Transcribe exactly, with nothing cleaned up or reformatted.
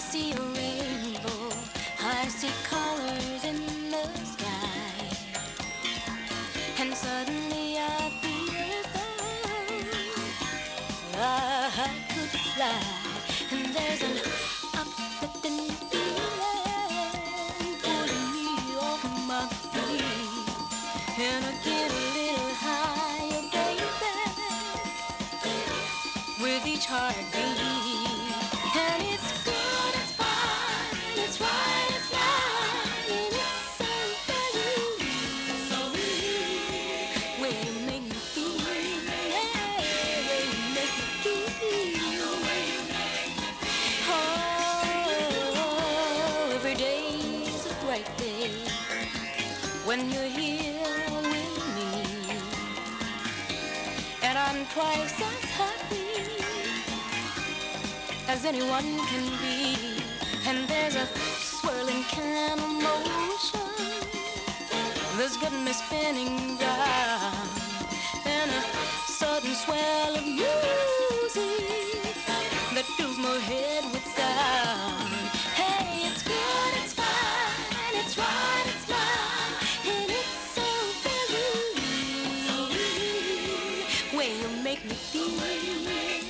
see a rainbow, I see colors in the sky, and suddenly I feel as though I could fly, and there's an uplifting feeling pulling me off my feet, and I get a little higher, baby, with each heartbeat. And it's good, it's fine, it's right, it's right, and it's so very, so real. Way you make me feel, yeah, way you make me feel. Oh, every day's a bright day when you're here with me, and I'm twice as happy as anyone can be. And there's a swirling kind of motion that's getting me spinning round, and a sudden swell of music that fills my head with sound. Hey, it's good, it's fine, it's right, it's mine, and it's so very real. Way you make me feel.